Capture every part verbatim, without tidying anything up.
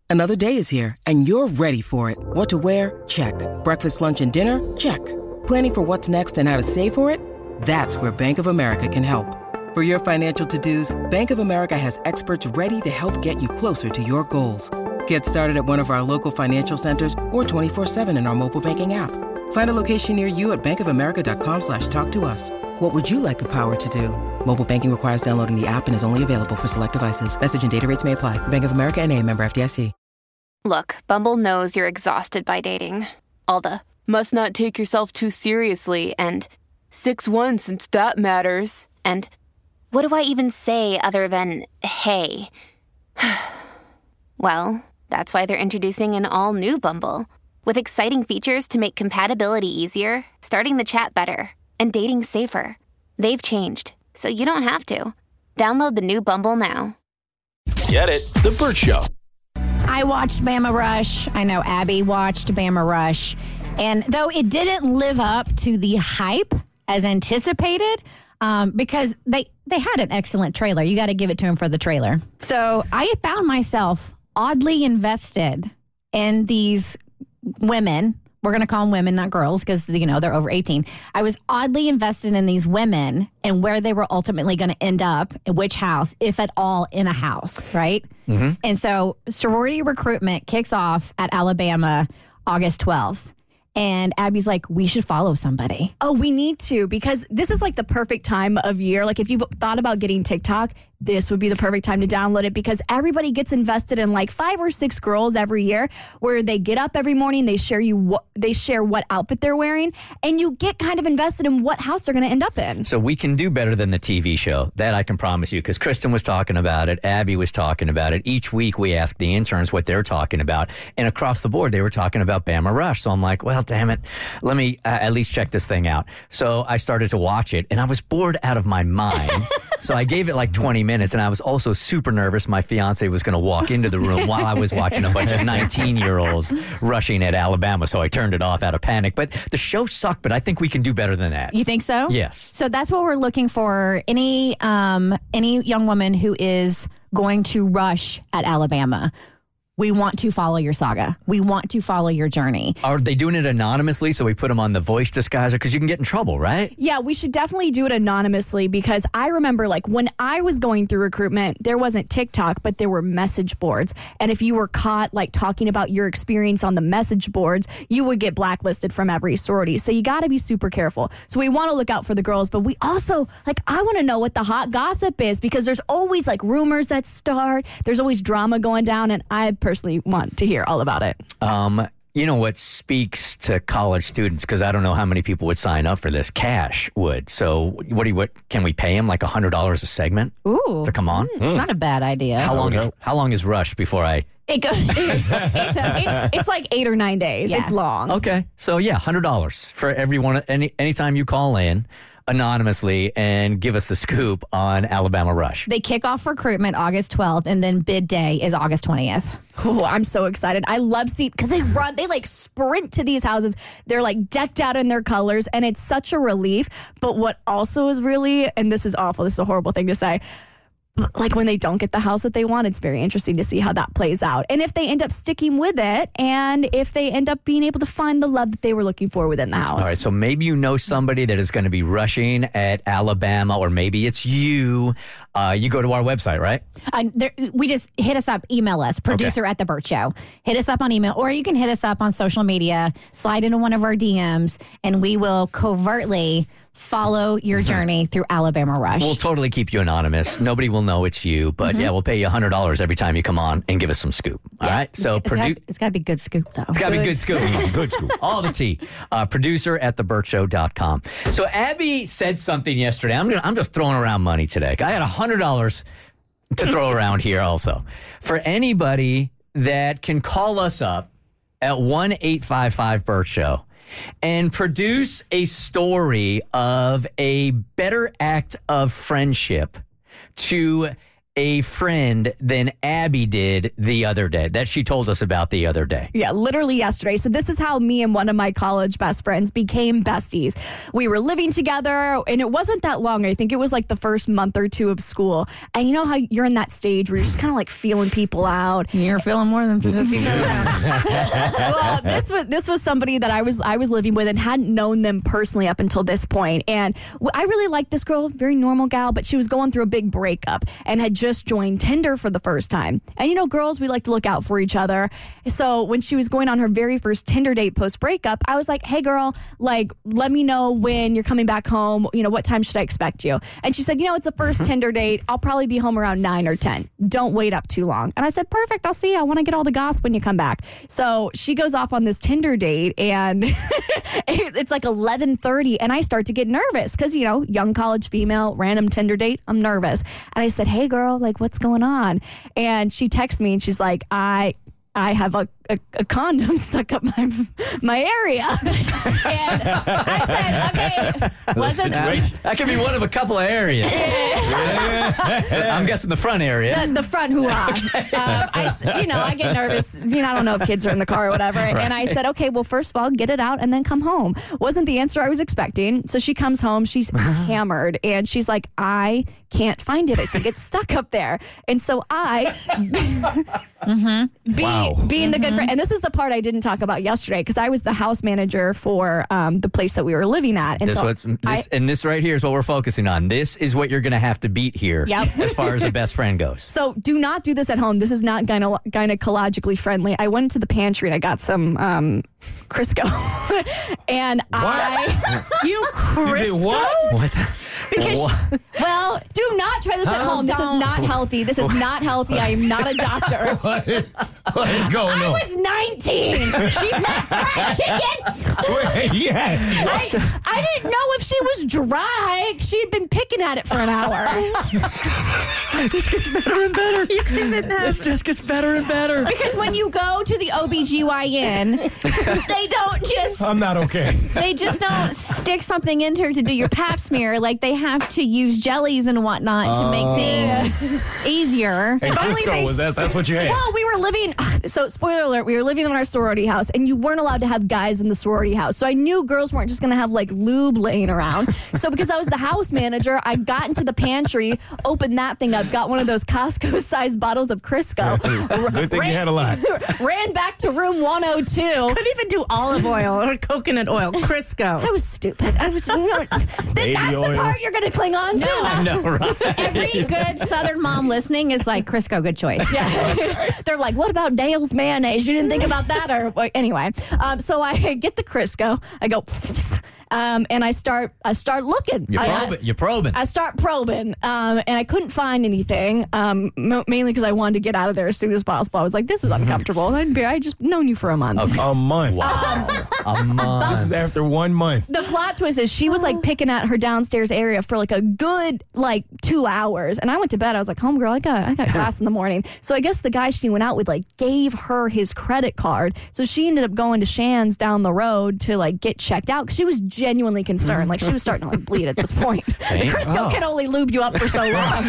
Another day is here, and you're ready for it. What to wear? Check. Breakfast, lunch, and dinner? Check. Planning for what's next and how to save for it? That's where Bank of America can help. For your financial to-dos, Bank of America has experts ready to help get you closer to your goals. Get started at one of our local financial centers or twenty-four seven in our mobile banking app. Find a location near you at bankofamerica.com slash talk to us. What would you like the power to do? Mobile banking requires downloading the app and is only available for select devices. Message and data rates may apply. Bank of America N A, member F D I C. Look, Bumble knows you're exhausted by dating. All the must not take yourself too seriously and six one since that matters. And what do I even say other than hey? Well, that's why they're introducing an all-new Bumble with exciting features to make compatibility easier, starting the chat better, and dating safer. They've changed, so you don't have to. Download the new Bumble now. Get it? The Bert Show. I watched Bama Rush. I know Abby watched Bama Rush. And though it didn't live up to the hype as anticipated, um, because they, they had an excellent trailer. You got to give it to them for the trailer. So I found myself oddly invested in these women. We're going to call them women, not girls, because, you know, they're over eighteen. I was oddly invested in these women and where they were ultimately going to end up, in which house, if at all, in a house, right? Mm-hmm. And so sorority recruitment kicks off at Alabama August twelfth. And Abby's like, we should follow somebody. Oh, we need to, because this is like the perfect time of year. Like if you've thought about getting TikTok, this would be the perfect time to download it because everybody gets invested in like five or six girls every year where they get up every morning, they share you what they share what outfit they're wearing, and you get kind of invested in what house they're going to end up in. So we can do better than the T V show. That I can promise you, because Kristen was talking about it, Abby was talking about it. Each week we ask the interns what they're talking about, and across the board they were talking about Bama Rush. So I'm like, well, damn it, let me uh, at least check this thing out. So I started to watch it, and I was bored out of my mind. So I gave it like twenty minutes, and I was also super nervous my fiance was going to walk into the room while I was watching a bunch of nineteen-year-olds rushing at Alabama, so I turned it off out of panic. But the show sucked, but I think we can do better than that. You think so? Yes. So that's what we're looking for. Any um, any young woman who is going to rush at Alabama, we want to follow your saga. We want to follow your journey. Are they doing it anonymously so we put them on the voice disguiser? Because you can get in trouble, right? Yeah, we should definitely do it anonymously because I remember like when I was going through recruitment, there wasn't TikTok, but there were message boards. And if you were caught like talking about your experience on the message boards, you would get blacklisted from every sorority. So you got to be super careful. So we want to look out for the girls, but we also like, I want to know what the hot gossip is because there's always like rumors that start. There's always drama going down. And I personally want to hear all about it. Um, you know what speaks to college students, because I don't know how many people would sign up for this. Cash would. So what do you, what can we pay him? Like one hundred dollars a segment? Ooh. To come on? Mm, it's mm. not a bad idea. How long is how long is Rush before I... It goes, it's, it's, it's like eight or nine days. Yeah. It's long. Okay. So yeah, one hundred dollars for everyone. Any anytime you call in anonymously and give us the scoop on Alabama Rush. They kick off recruitment August twelfth, and then bid day is August twentieth. Oh, I'm so excited. I love seeing, because they run, they like sprint to these houses. They're like decked out in their colors, and it's such a relief. But what also is really, and this is awful, this is a horrible thing to say, like when they don't get the house that they want, it's very interesting to see how that plays out. And if they end up sticking with it, and if they end up being able to find the love that they were looking for within the house. All right, so maybe you know somebody that is going to be rushing at Alabama, or maybe it's you. Uh, you go to our website, right? Uh, there, we just hit us up, email us, producer okay. at The Bert Show. Hit us up on email, or you can hit us up on social media, slide into one of our D Ms, and we will covertly follow your journey through Alabama Rush. We'll totally keep you anonymous. Nobody will know it's you, but mm-hmm. yeah, we'll pay you one hundred dollars every time you come on and give us some scoop. All yeah. right? So it's, produ- it's got to be good scoop, though. It's got to be good scoop. Good scoop. All the tea. Uh, producer at the bert show dot com. So Abby said something yesterday. I'm gonna, I'm just throwing around money today. I had one hundred dollars to throw around here also. For anybody that can call us up at one eight five five Bert Show and produce a story of a better act of friendship to a friend than Abby did the other day, that she told us about the other day. Yeah, literally yesterday. So this is how me and one of my college best friends became besties. We were living together, and it wasn't that long. I think it was like the first month or two of school. And you know how you're in that stage where you're just kind of like feeling people out. You're feeling more than fifty percent. Well, this was this was somebody that I was I was living with and hadn't known them personally up until this point. And I really liked this girl, very normal gal, but she was going through a big breakup and had just joined Tinder for the first time. And you know, girls, we like to look out for each other. So when she was going on her very first Tinder date post breakup, I was like, hey girl, like, let me know when you're coming back home. You know, what time should I expect you? And she said, you know, it's a first Tinder date. I'll probably be home around nine or ten. Don't wait up too long. And I said, perfect. I'll see you. I want to get all the gossip when you come back. So she goes off on this Tinder date, and it's like eleven thirty, and I start to get nervous because, you know, young college female, random Tinder date. I'm nervous. And I said, hey girl, like, what's going on? And she texts me and she's like, I I have a, a, a condom stuck up my my area. And I said, okay, wasn't that, that could be one of a couple of areas. I'm guessing the front area. The, the front hoo-ha. Okay. Um, I, you know, I get nervous. You know, I don't know if kids are in the car or whatever. Right. And I said, okay, well, first of all, get it out and then come home. Wasn't the answer I was expecting. So she comes home. She's hammered. And she's like, I can't find it. I think it's stuck up there. And so I... mm-hmm. Be, wow. Being mm-hmm. the good friend. And this is the part I didn't talk about yesterday because I was the house manager for um, the place that we were living at. And this so what's, this, I, and this right here is what we're focusing on. This is what you're going to have to beat here yep. as far as a best friend goes. So do not do this at home. This is not gyne- gynecologically friendly. I went to the pantry and I got some um, Crisco. And what? I... You Crisco? You did what? What? Because, what? well, do not try this at home. This is not healthy. This is not healthy. I am not a doctor. What is, what is going I on? was nineteen. She's not fried chicken. Wait, yes. I, I didn't know if she was dry. She had been picking at it for an hour. This gets better and better. This just gets better and better. Because when you go to the O B G Y N, they don't just... I'm not okay. They just don't stick something into her to do your pap smear. Like, they have to use jellies and whatnot to make things easier. And Crisco, was that, that's what you had? Well, we were living, so spoiler alert, we were living in our sorority house, and you weren't allowed to have guys in the sorority house. So I knew girls weren't just going to have, like, lube laying around. So because I was the house manager, I got into the pantry, opened that thing up, got one of those Costco-sized bottles of Crisco. Good thing ran, you had a lot. Ran back to room one oh two. Couldn't even do olive oil or coconut oil. Crisco. I was stupid. I was, you know, Baby that's oil. the part you're going to cling on to. No, I know, right? Every good Southern mom listening is like, Crisco, good choice. Yeah. They're like, what about Dale's mayonnaise? You didn't think about that? Or well, anyway, um, so I get the Crisco. I go, um, and I start I start looking. You're I, probing. I, You're probing. I start probing, um, and I couldn't find anything, um, m- mainly because I wanted to get out of there as soon as possible. I was like, this is uncomfortable. I'd be, I just known you for a month. Okay. A month. Wow. A month. This is after one month. The plot twist is she was like picking at her downstairs area for like a good like two hours, and I went to bed. I was like, "Homegirl, I got I got class in the morning." So I guess the guy she went out with like gave her his credit card, so she ended up going to Shan's down the road to like get checked out because she was genuinely concerned. Like she was starting to like bleed at this point. The Crisco oh. can only lube you up for so long.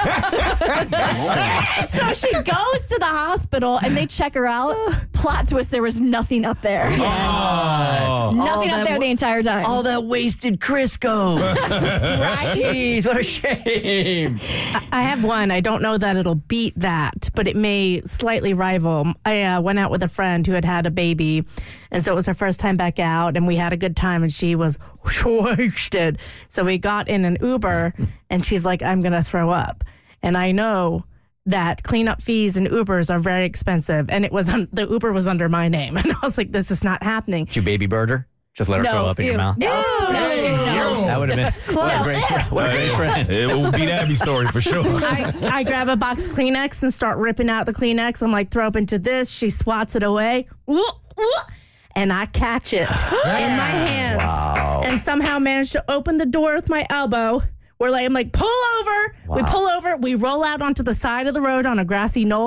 So she goes to the hospital and they check her out. Plot twist: there was nothing up there. Oh. Nothing All up that there the entire time. All that wasted Crisco. Jeez, what a shame. I have one. I don't know that it'll beat that, but it may slightly rival. I uh, went out with a friend who had had a baby, and so it was her first time back out, and we had a good time, and she was wasted. So we got in an Uber, and she's like, I'm going to throw up. And I know that cleanup fees and Ubers are very expensive, and it was un- the Uber was under my name, and I was like, this is not happening. Did you baby bird her? Just let her No, throw up in ew. your mouth? No, no, no. That would have been what a great, friend. What a great friend. It will be Abby's story for sure. I, I grab a box of Kleenex and start ripping out the Kleenex. I'm like, throw up into this. She swats it away. And I catch it in my hands. Wow. And somehow manage to open the door with my elbow. We're like, I'm like, pull over. Wow. We pull over. We roll out onto the side of the road on a grassy knoll.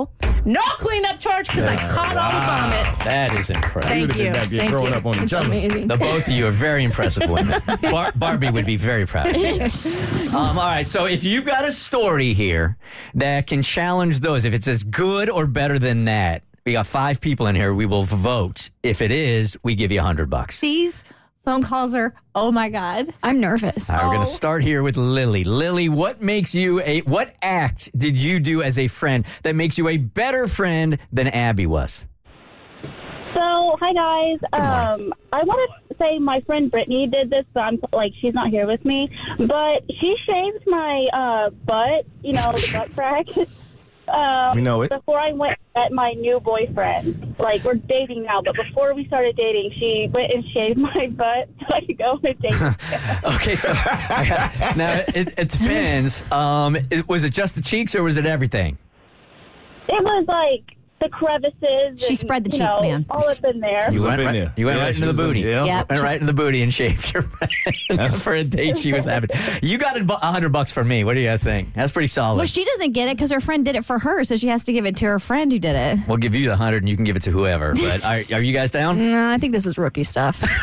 No cleanup charge because I caught all the vomit. That is impressive. Thank You'd have you. been back there Thank throwing you. up on each It's other. amazing. The both of you are very impressive women. Bar- Barbie would be very proud. Um, all right, so if you've got a story here that can challenge those, if it's as good or better than that, we got five people in here. We will vote. If it is, we give you a hundred bucks. These phone calls are, oh my God. I'm nervous. All right, we're going to start here with Lily. Lily, what makes you a, what act did you do as a friend that makes you a better friend than Abby was? So, hi guys. Um, I want to say my friend Brittany did this, but I'm like she's not here with me. But she shaved my uh, butt, you know, the butt crack. um, We know it. Before I went and met my new boyfriend, like we're dating now, but before we started dating, she went and shaved my butt so I could go and date. Okay, so now it, it depends. Um, it, was it just the cheeks or was it everything? It was like the crevices. She and, spread the you cheeks, know, man. all up in there. You up went in right, there. you went Yeah, right she into the was in- booty. yeah. Yep. Went right into the booty and shaved your friend for a date she was having. You got a bu- a hundred bucks from me. What do you guys think? That's pretty solid. Well, she doesn't get it because her friend did it for her, so she has to give it to her friend who did it. We'll give you the hundred and you can give it to whoever. But are, are you guys down? No, I think this is rookie stuff. Not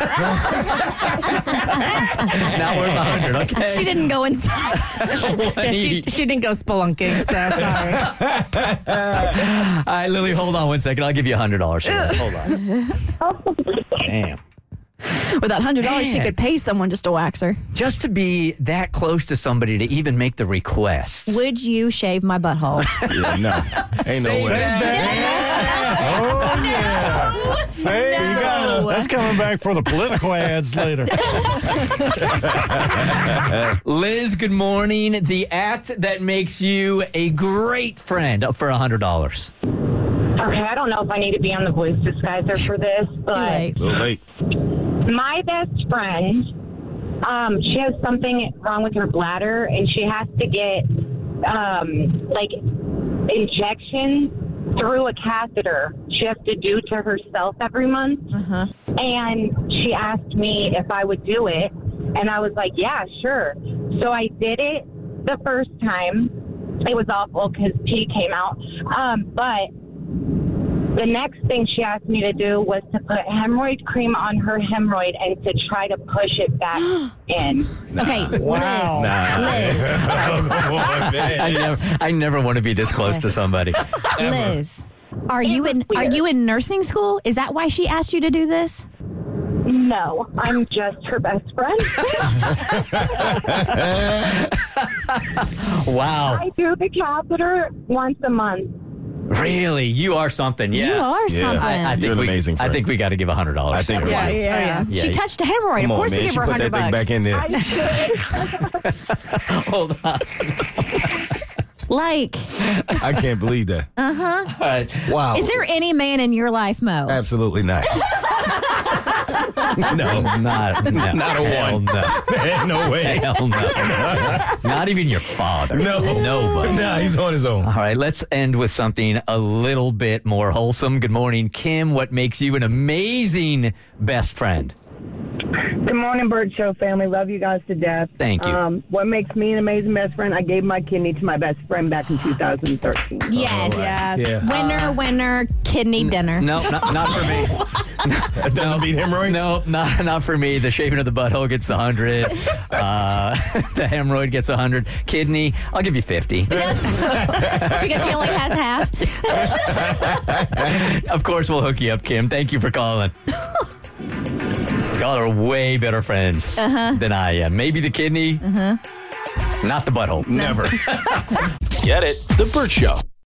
worth a hundred, okay? She didn't go inside. Yeah, she, she didn't go spelunking, so sorry. All right, Lily, hold on one second. I'll give you a hundred dollars. Hold on. Damn. With that hundred dollars, she Man. could pay someone just to wax her. Just to be that close to somebody to even make the request. Would you shave my butthole? Yeah, no. Ain't no Say way. that. Oh, yeah. Say, we got a, That's coming back for the political ads later. Liz, good morning. The act that makes you a great friend for a hundred dollars. Okay, I don't know if I need to be on the voice disguiser for this, but a little late. my best friend, um, she has something wrong with her bladder, and she has to get um, like injections through a catheter. She has to do to herself every month, Uh-huh. and she asked me if I would do it, and I was like, yeah, sure. So I did it the first time. It was awful because pee came out, um, but the next thing she asked me to do was to put hemorrhoid cream on her hemorrhoid and to try to push it back in. Okay, Wow. Liz. Liz. I never, I never want to be this close to somebody. Liz. Are you in are you in nursing school? Is that why she asked you to do this? No, I'm just her best friend. Wow. I do the catheter once a month. Really? You are something. Yeah. You are Yeah. something. I, I You're think an we, amazing I friend. think we got to give a hundred dollars. I think her Yeah, too. yeah, yeah. Yeah. She touched a hemorrhoid. Come of on, course man. we give She her a put hundred that thing bucks. back in there. I should. Hold on. Like, I can't believe that. uh-huh. All right. Wow. Is there any man in your life, Mo? Absolutely not. no. Not, no, Not a hell one. No. Ain't no way. Hell no. Not even your father. No. Nobody. Nah, he's on his own. All right, let's end with something a little bit more wholesome. Good morning, Kim. What makes you an amazing best friend? Good morning, Bird Show family. Love you guys to death. Thank you. Um, what makes me an amazing best friend? I gave my kidney to my best friend back in two thousand thirteen. Yes. Yes. Yeah. Winner, winner, kidney dinner. No, not, not for me. That doesn't beat hemorrhoids? No, not, not for me. The shaving of the butthole gets the hundred. Uh, the hemorrhoid gets a hundred. Kidney, I'll give you fifty. Because she only has half. Of course, we'll hook you up, Kim. Thank you for calling. Y'all are way better friends Uh-huh. than I am. Maybe the kidney, Uh-huh. not the butthole. Never. Get it? The Burt Show.